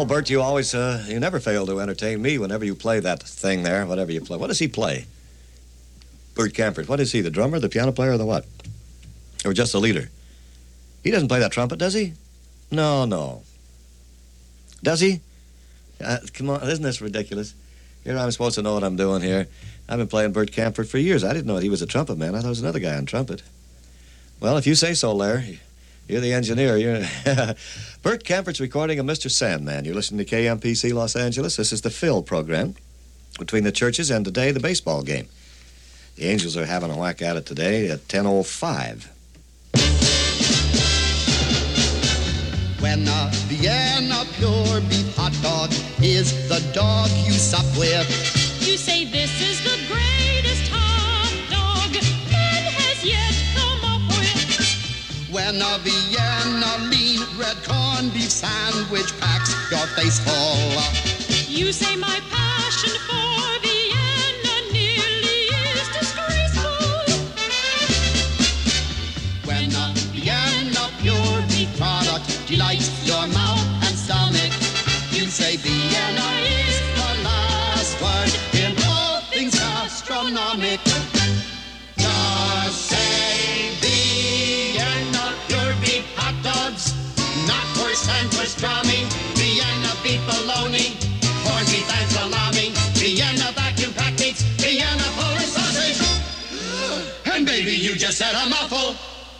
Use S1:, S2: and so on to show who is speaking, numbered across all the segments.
S1: Well, Bert, you always, you never fail to entertain me whenever you play that thing there, whatever you play. What does he play? Bert Kaempfert. What is he, the drummer, the piano player, or the what? Or just the leader? He doesn't play that trumpet, does he? No. Does he? Come on, isn't this ridiculous? Here I'm supposed to know what I'm doing here. I've been playing Bert Kaempfert for years. I didn't know he was a trumpet man. I thought it was another guy on trumpet. Well, if you say so, Larry. You're the engineer. Bert Kaempfert's recording of Mr. Sandman. You're listening to KMPC Los Angeles. This is the Phil program between the churches and today the baseball game. The Angels are having a whack at it today at 10:05.
S2: When a Vienna pure beef hot dog is the dog you sup with,
S3: you say this is the greatest hot dog man has yet come up with.
S2: When a Vienna lean red corned beef sandwich packs your face full,
S3: you say my passion for Vienna nearly is disgraceful.
S2: When a Vienna pure beef product delights your mouth and stomach, you say Vienna is the last word in all things gastronomic. Just say Vienna pure beef hot dogs, not horse and pastrami, Vienna beef bologna, corned beef and salami, Vienna vacuum packed meats, Vienna Polish sausage, and baby, you just said a mouthful.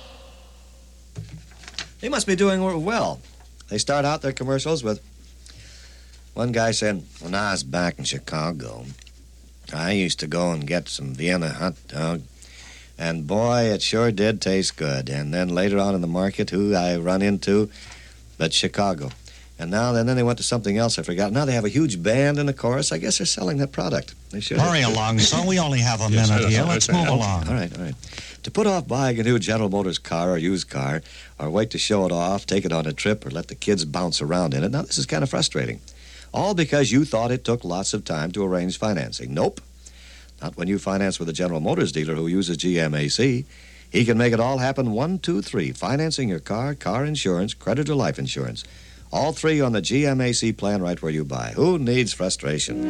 S1: They must be doing well. They start out their commercials with one guy saying, when I was back in Chicago, I used to go and get some Vienna hot dog, and boy, it sure did taste good. And then later on in the market, who I run into but Chicago. And now, and then they went to something else I forgot. Now they have a huge band in the chorus. I guess they're selling that product. They should.
S4: Hurry along, son. We only have a minute here. Let's move along.
S1: All right. To put off buying a new General Motors car or used car, or wait to show it off, take it on a trip, or let the kids bounce around in it, now this is kind of frustrating. All because you thought it took lots of time to arrange financing. Nope. Not when you finance with a General Motors dealer who uses GMAC. He can make it all happen 1, 2, 3. Financing your car, car insurance, credit or life insurance. All three on the GMAC plan right where you buy. Who needs frustration?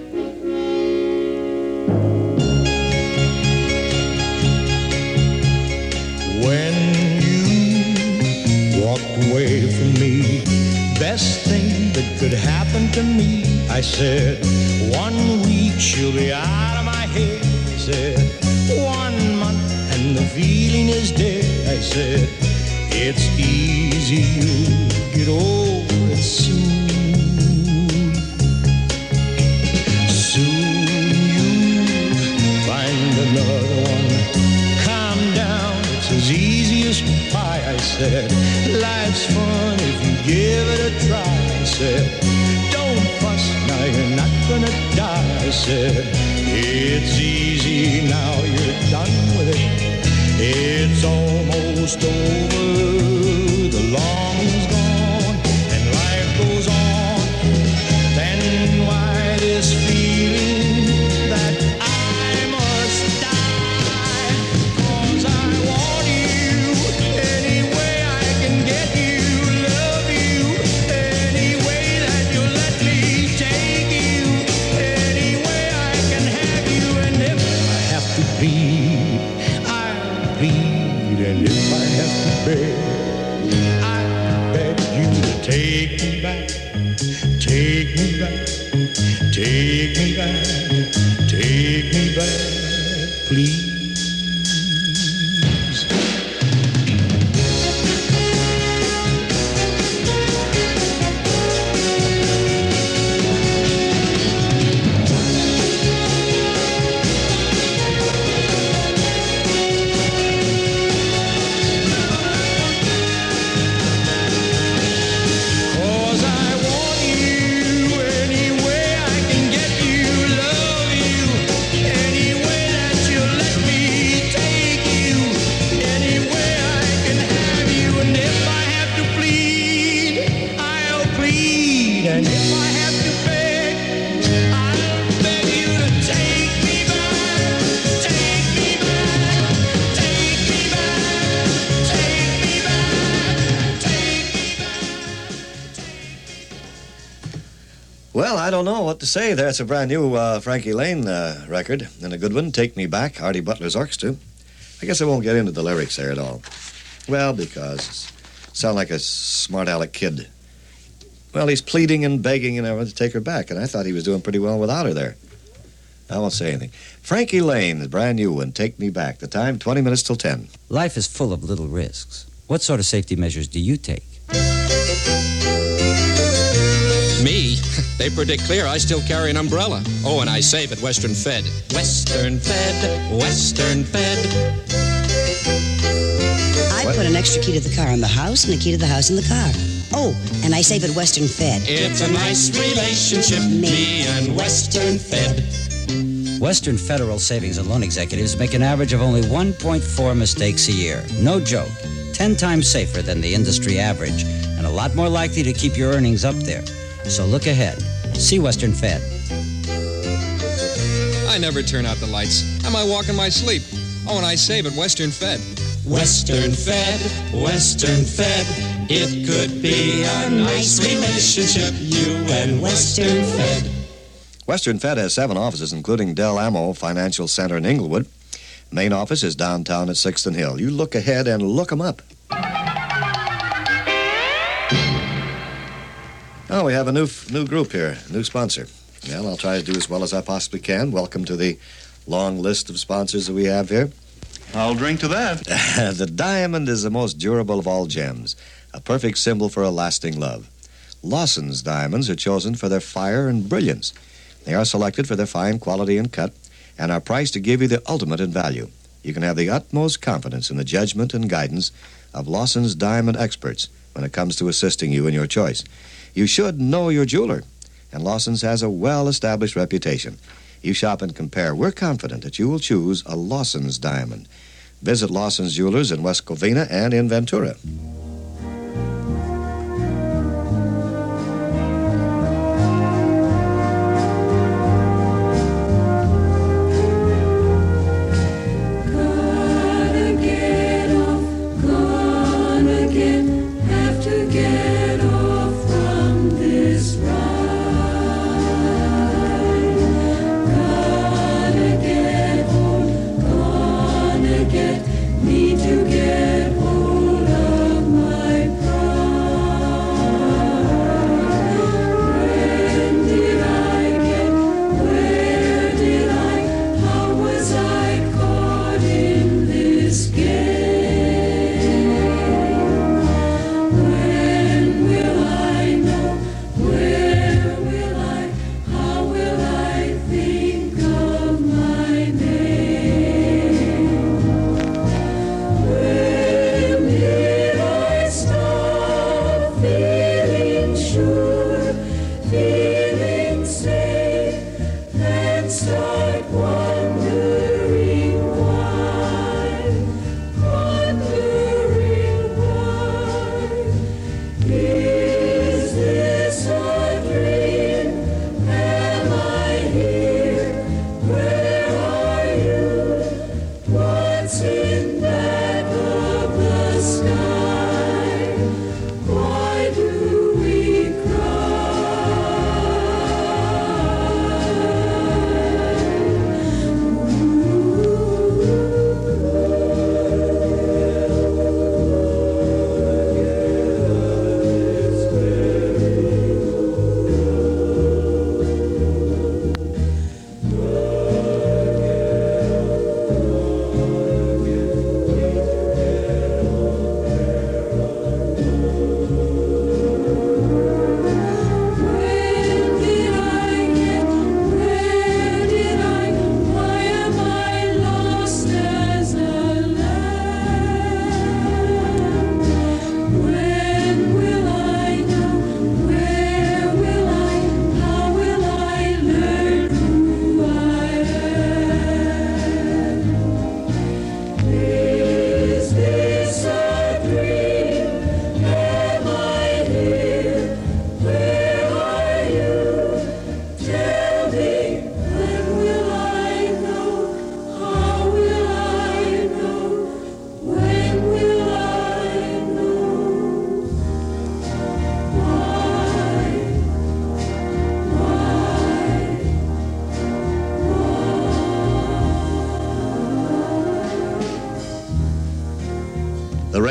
S5: When you walked away from me, best thing that could happen to me, I said, 1 week she'll be out of my head. I said, 1 month and the feeling is dead. I said, it's easy, you'll get over it soon. Soon you'll find another one. Calm down, it's as easy as pie. I said, life's fun if you give it a try. I said, don't fuss, now you're not gonna die. I said, it's easy, now you're done with it. It's almost over, the longing's gone, and life goes on. Then why this feeling that I must die? 'Cause I want you, any way I can get you, love you, any way that you let me take you, any way I can have you, and if I have to plead, I'll plead, and if I have to beg, I beg you to take me back, take me back, take me back, take me back, please.
S1: Well, I don't know what to say. That's a brand new Frankie Lane record, and a good one, Take Me Back, Artie Butler's orchestra. I guess I won't get into the lyrics there at all. Well, because sound like a smart aleck kid. Well, he's pleading and begging to take her back, and I thought he was doing pretty well without her there. I won't say anything. Frankie Lane, the brand new one, Take Me Back. The time, 20 minutes till 10.
S6: Life is full of little risks. What sort of safety measures do you take?
S7: Me? They predict clear. I still carry an umbrella. Oh, and I save at Western Fed. Western Fed, Western Fed.
S8: I put an extra key to the car in the house and a key to the house in the car. Oh, and I save at Western Fed.
S7: It's a nice relationship, me and Western Fed.
S6: Western Federal Savings and Loan Executives make an average of only 1.4 mistakes a year. No joke. 10 times safer than the industry average, and a lot more likely to keep your earnings up there. So look ahead. See Western Fed.
S7: I never turn out the lights. I might walk in my sleep. Oh, and I save at Western Fed. Western Fed, Western Fed. It could be a nice relationship, you and Western Fed.
S1: Western Fed has 7 offices, including Del Amo Financial Center in Inglewood. Main office is downtown at 6th and Hill. You look ahead and look them up. Oh, we have a new group here, a new sponsor. Well, I'll try to do as well as I possibly can. Welcome to the long list of sponsors that we have here.
S9: I'll drink to that.
S1: The diamond is the most durable of all gems, a perfect symbol for a lasting love. Lawson's diamonds are chosen for their fire and brilliance. They are selected for their fine quality and cut and are priced to give you the ultimate in value. You can have the utmost confidence in the judgment and guidance of Lawson's diamond experts when it comes to assisting you in your choice. You should know your jeweler, and Lawson's has a well-established reputation. You shop and compare. We're confident that you will choose a Lawson's diamond. Visit Lawson's Jewelers in West Covina and in Ventura.
S10: Need to get hold of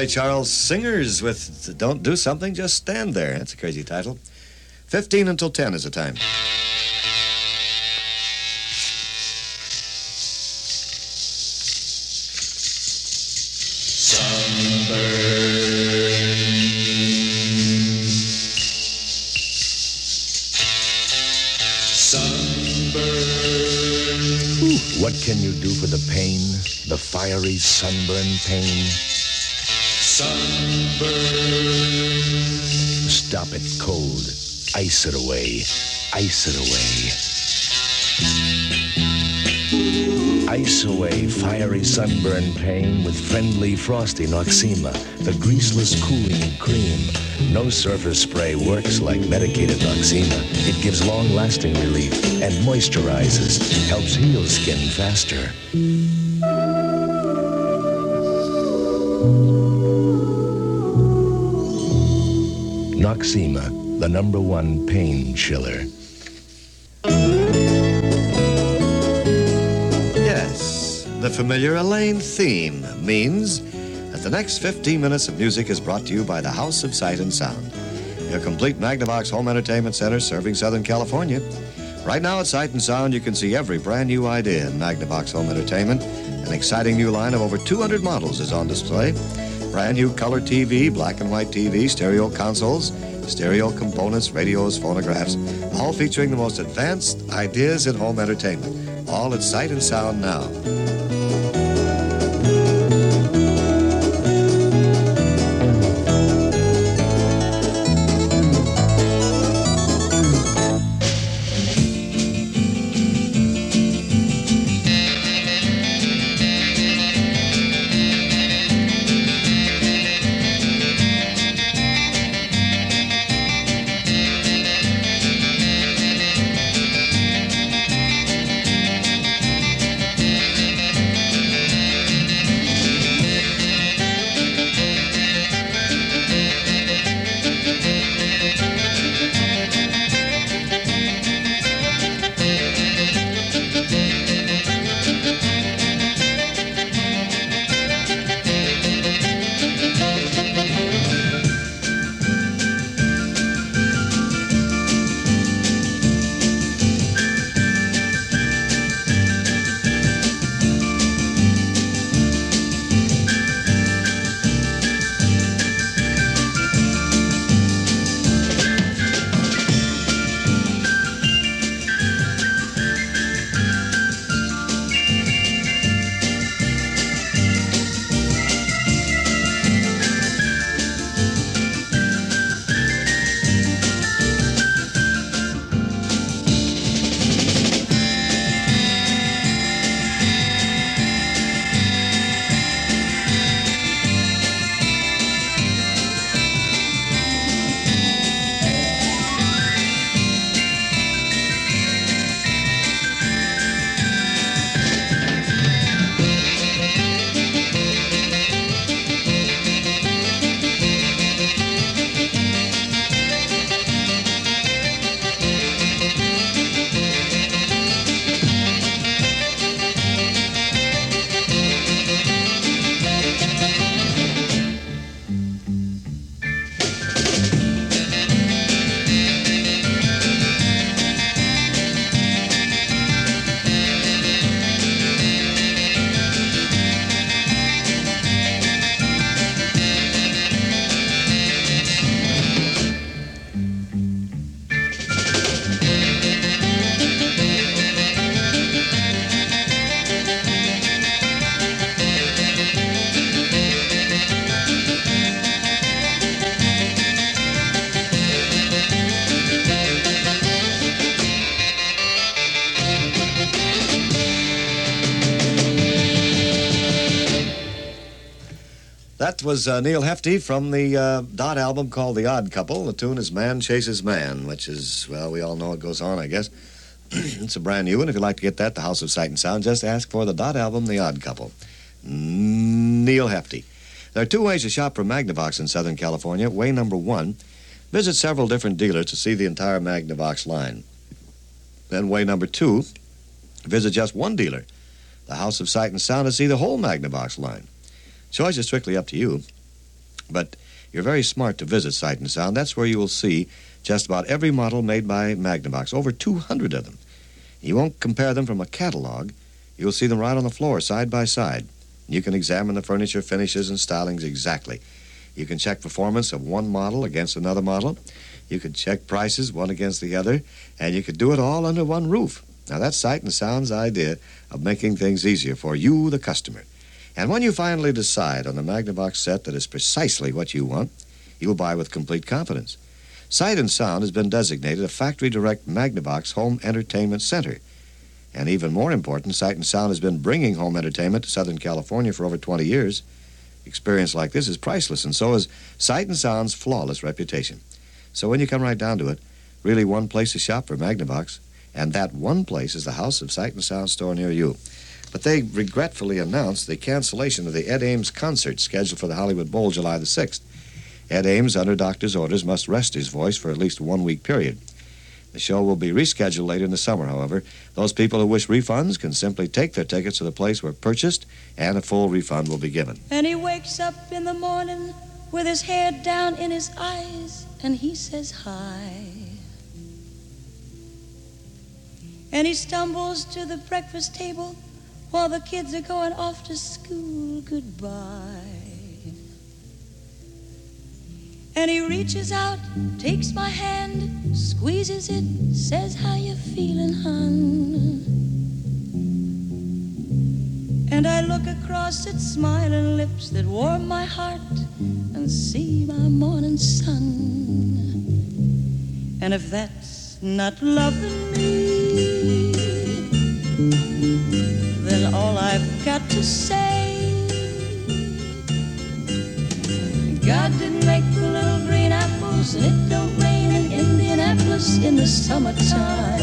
S1: Ray Charles Singers with Don't Do Something, Just Stand There. That's a crazy title. 15 until 10 is the time.
S10: What can you do for the pain? The fiery sunburn pain? Sunburn. Stop it cold. Ice it away. Ice it away. Ice away fiery sunburn pain with friendly frosty Noxema, the greaseless cooling cream. No surface spray works like medicated Noxema. It gives long-lasting relief and moisturizes, helps heal skin faster. Noxema, the #1 pain chiller.
S1: Yes, the familiar Elaine theme means that the next 15 minutes of music is brought to you by the House of Sight and Sound, your complete Magnavox home entertainment center serving Southern California. Right now at Sight and Sound, you can see every brand new idea in Magnavox home entertainment. An exciting new line of over 200 models is on display. Brand new color TV, black and white TV, stereo consoles, stereo components, radios, phonographs, all featuring the most advanced ideas in home entertainment. All at Sight and Sound now. That was Neil Hefti from the Dot album called The Odd Couple. The tune is Man Chases Man, which is, well, we all know it goes on, I guess. It's a brand new one. If you'd like to get that, the House of Sight and Sound, just ask for the Dot album, The Odd Couple. Neil Hefti. There are two ways to shop for Magnavox in Southern California. Way number one, visit several different dealers to see the entire Magnavox line. Then way number two, visit just one dealer, the House of Sight and Sound, to see the whole Magnavox line. Choice is strictly up to you. But you're very smart to visit Sight and Sound. That's where you will see just about every model made by Magnavox, over 200 of them. You won't compare them from a catalog. You'll see them right on the floor, side by side. You can examine the furniture, finishes, and stylings exactly. You can check performance of one model against another model. You can check prices one against the other, and you could do it all under one roof. Now, that's Sight and Sound's idea of making things easier for you, the customer. And when you finally decide on the Magnavox set that is precisely what you want, you'll buy with complete confidence. Sight and Sound has been designated a factory-direct Magnavox home entertainment center. And even more important, Sight and Sound has been bringing home entertainment to Southern California for over 20 years. Experience like this is priceless, and so is Sight and Sound's flawless reputation. So when you come right down to it, really one place to shop for Magnavox, and that one place is the House of Sight and Sound store near you. But they regretfully announced the cancellation of the Ed Ames concert scheduled for the Hollywood Bowl July the 6th. Ed Ames, under doctor's orders, must rest his voice for at least a 1-week period. The show will be rescheduled later in the summer, however. Those people who wish refunds can simply take their tickets to the place where purchased, and a full refund will be given.
S11: And he wakes up in the morning with his hair down in his eyes, and he says hi. And he stumbles to the breakfast table while the kids are going off to school. Goodbye. And he reaches out, takes my hand, squeezes it, says, how you feeling, hun? And I look across at smiling lips that warm my heart and see my morning sun. And if that's not loving me, then all I've got to say, God didn't make the little green apples, and it don't rain in Indianapolis in the summertime.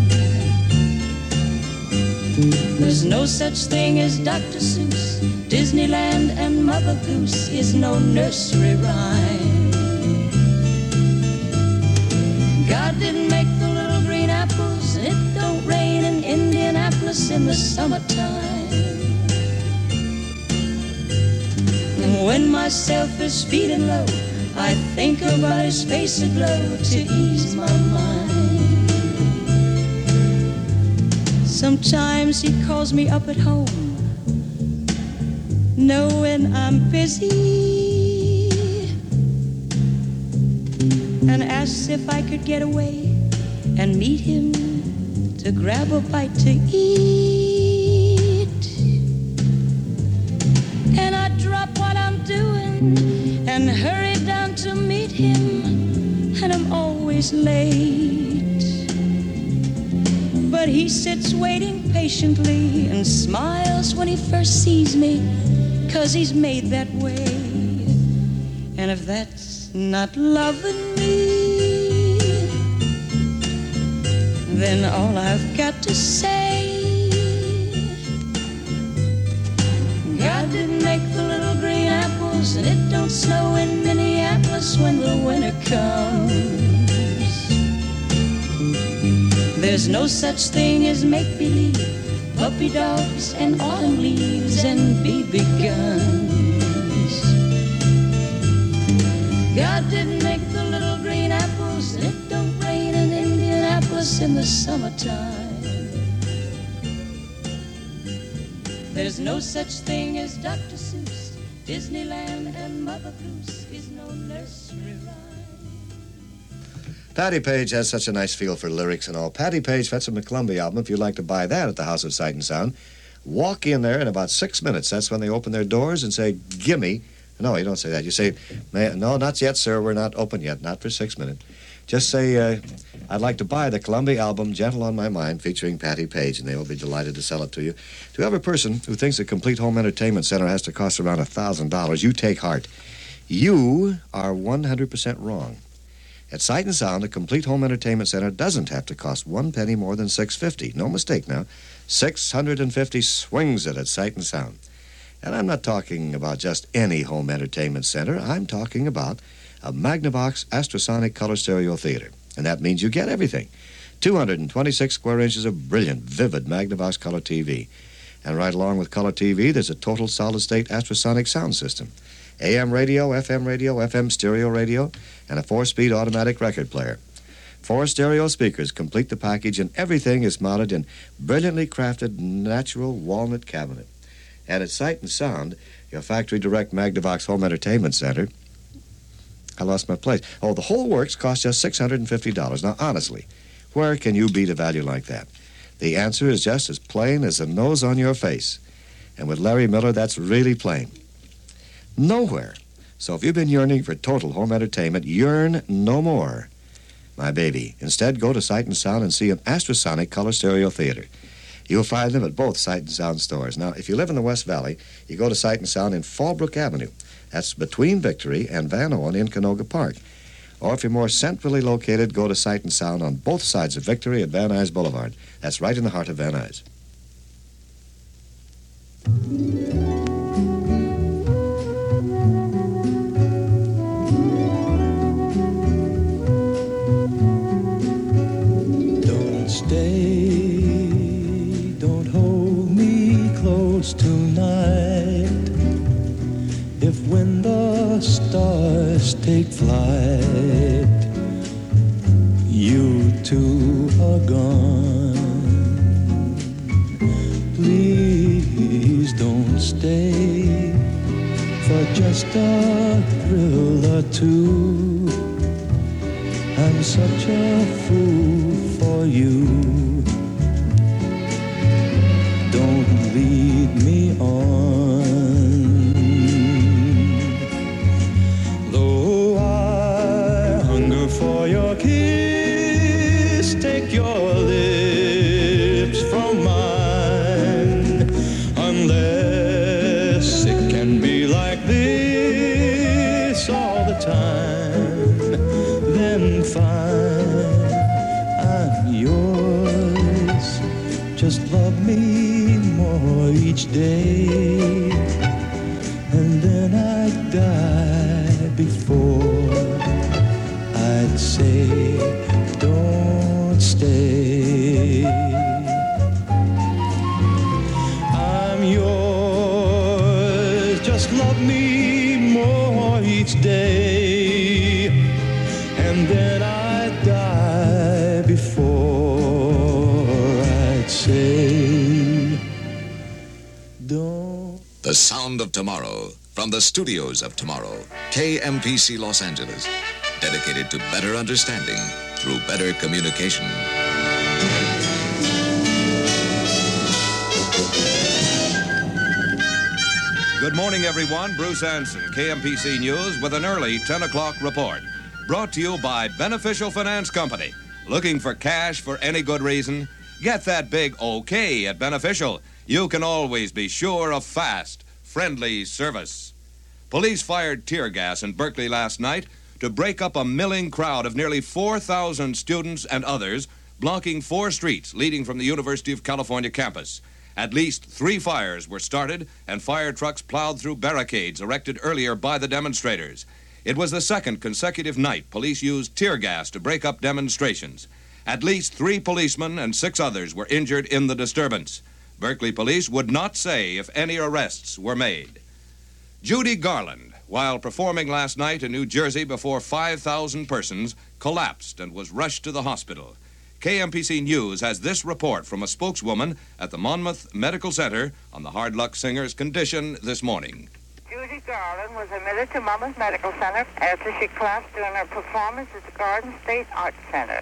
S11: There's no such thing as Dr. Seuss, Disneyland and Mother Goose is no nursery rhyme. God didn't make the little green apples, and it don't rain in Indianapolis in the summertime. When myself is feeling low, I think about his face aglow to ease my mind. Sometimes he calls me up at home, knowing I'm busy, and asks if I could get away and meet him to grab a bite to eat. And I drop what I'm doing and hurry down to meet him, and I'm always late. But he sits waiting patiently and smiles when he first sees me, 'cause he's made that way. And if that's not loving me, then all I've got to say, God didn't make the little green apples, and it don't snow in Minneapolis when the winter comes. There's no such thing as make-believe, puppy dogs and autumn leaves and BB guns. God didn't make the little green apples, and it don't rain in Indianapolis in the summertime. There's no such thing as Dr. Seuss, Disneyland and Mother Goose is no nursery rhyme.
S1: Patti Page has such a nice feel for lyrics and all. Patti Page, that's a McClumbie album. If you'd like to buy that at the House of Sight and Sound, walk in there in about 6 minutes. That's when they open their doors and say, gimme. No, you don't say that. You say, no, not yet, sir. We're not open yet. Not for 6 minutes. Just say, I'd like to buy the Columbia album, Gentle on My Mind, featuring Patti Page, and they will be delighted to sell it to you. To every person who thinks a complete home entertainment center has to cost around $1,000, you take heart. You are 100% wrong. At Sight and Sound, a complete home entertainment center doesn't have to cost 1 penny more than $650. No mistake now. $650 swings it at Sight and Sound. And I'm not talking about just any home entertainment center. I'm talking about a Magnavox Astrosonic color stereo theater. And that means you get everything. 226 square inches of brilliant, vivid Magnavox color TV. And right along with color TV, there's a total solid-state Astrosonic sound system. AM radio, FM stereo radio, and a 4-speed automatic record player. 4 stereo speakers complete the package, and everything is mounted in brilliantly crafted natural walnut cabinet. And at Sight and Sound, your Factory Direct Magnavox Home Entertainment Center. I lost my place. Oh, the whole works cost just $650. Now, honestly, where can you beat a value like that? The answer is just as plain as the nose on your face. And with Larry Miller, that's really plain. Nowhere. So if you've been yearning for total home entertainment, yearn no more, my baby. Instead, go to Sight and Sound and see an Astrosonic color stereo theater. You'll find them at both Sight and Sound stores. Now, if you live in the West Valley, you go to Sight and Sound in Fallbrook Avenue. That's between Victory and Van Owen in Canoga Park. Or if you're more centrally located, go to Sight and Sound on both sides of Victory at Van Nuys Boulevard. That's right in the heart of Van Nuys.
S5: Don't stay, don't hold me close tonight. If when the stars take flight, you too are gone. Please don't stay for just a thrill or two. I'm such a fool for you. Don't lead me on. Though I hunger for your kiss, take your lips from mine. Unless it can be like this all the time, then fine, I'm yours. Just love me more each day, and then I'd die before I'd say, don't stay. I'm yours, just love me more each day, and then I'd die before I'd say, don't.
S12: The Sound of Tomorrow, from the studios of tomorrow, KMPC Los Angeles, dedicated to better understanding through better communication.
S13: Good morning, everyone. Bruce Anson, KMPC News, with an early 10 o'clock report. Brought to you by Beneficial Finance Company. Looking for cash for any good reason? Get that big OK at Beneficial. You can always be sure of fast, friendly service. Police fired tear gas in Berkeley last night to break up a milling crowd of nearly 4,000 students and others, blocking 4 streets leading from the University of California campus. At least 3 fires were started, and fire trucks plowed through barricades erected earlier by the demonstrators. It was the second consecutive night police used tear gas to break up demonstrations. At least 3 policemen and 6 others were injured in the disturbance. Berkeley police would not say if any arrests were made. Judy Garland, while performing last night in New Jersey before 5,000 persons, collapsed and was rushed to the hospital. KMPC News has this report from a spokeswoman at the Monmouth Medical Center on the Hard Luck Singer's condition this morning.
S14: Judy Garland was admitted to Monmouth Medical Center after she collapsed during her performance at the Garden State Arts Center.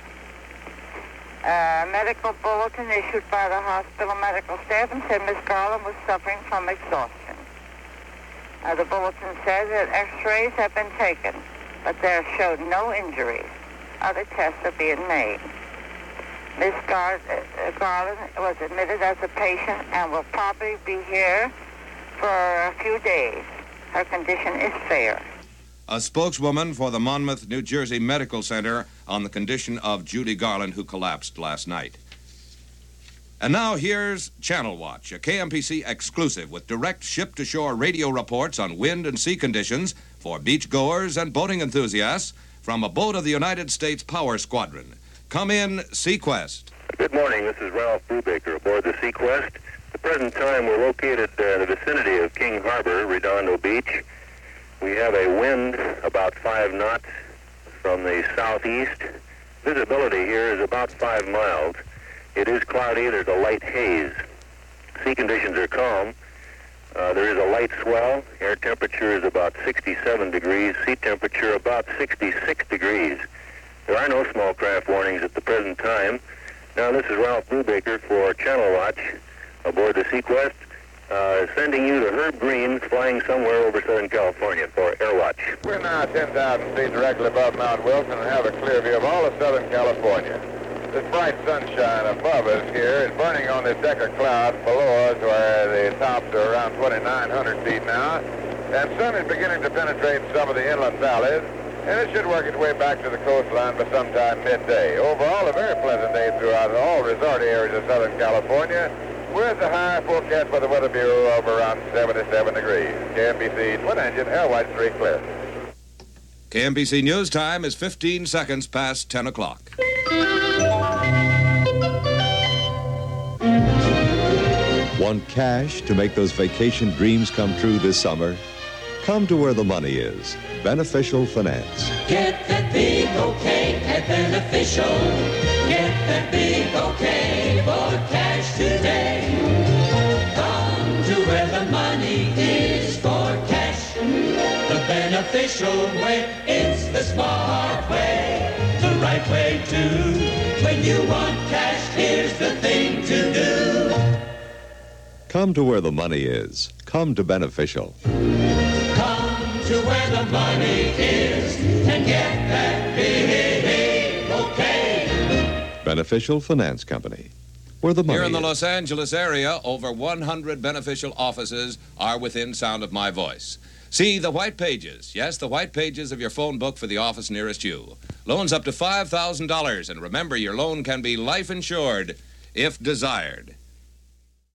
S14: A medical bulletin issued by the hospital medical staff and said Miss Garland was suffering from exhaustion. The bulletin says that x-rays have been taken, but they showed no injuries. Other tests are being made. Miss Garland was admitted as a patient and will probably be here for a few days. Her condition is fair.
S13: A spokeswoman for the Monmouth, New Jersey Medical Center on the condition of Judy Garland, who collapsed last night. And now here's Channel Watch, a KMPC exclusive with direct ship-to-shore radio reports on wind and sea conditions for beachgoers and boating enthusiasts from a boat of the United States Power Squadron. Come in, Sequest.
S15: Good morning. This is Ralph Brubaker aboard the Sequest. At the present time, we're located in the vicinity of King Harbor, Redondo Beach. We have a wind about 5 knots from the southeast. Visibility here is about 5 miles. It is cloudy. There's a light haze. Sea conditions are calm. There is a light swell. Air temperature is about 67 degrees. Sea temperature about 66 degrees. There are no small craft warnings at the present time. Now, this is Ralph Brubaker for Channel Watch aboard the Sequest, sending you to Herb Green, flying somewhere over Southern California for Air Watch.
S16: We're now 10,000 feet directly above Mount Wilson and have a clear view of all of Southern California. This bright sunshine above us here is burning on this deck of cloud below us where the tops are around 2,900 feet now. And sun is beginning to penetrate some of the inland valleys, and it should work its way back to the coastline by sometime midday. Overall, a very pleasant day throughout all resort areas of Southern California, with the high forecast by the Weather Bureau of around 77 degrees. KMBC twin engine, Air Watch 3 clear.
S13: KMBC News time is 15 seconds past 10 o'clock.
S17: Want cash to make those vacation dreams come true this summer? Come to where the money is. Beneficial Finance.
S2: Get that big okay at Beneficial. Get that big okay for cash today. Come to where the money is for cash. The beneficial way, it's the smart way. The right way too. When you want cash, here's the thing to do.
S17: Come to where the money is. Come to Beneficial.
S2: To where the money is and get that big okay.
S17: Beneficial Finance Company, where the money
S13: Here in the
S17: is.
S13: Los Angeles area, over 100 beneficial offices are within sound of my voice. See the white pages. Yes, the white pages of your phone book for the office nearest you. Loans up to $5,000, and remember, your loan can be life insured if desired.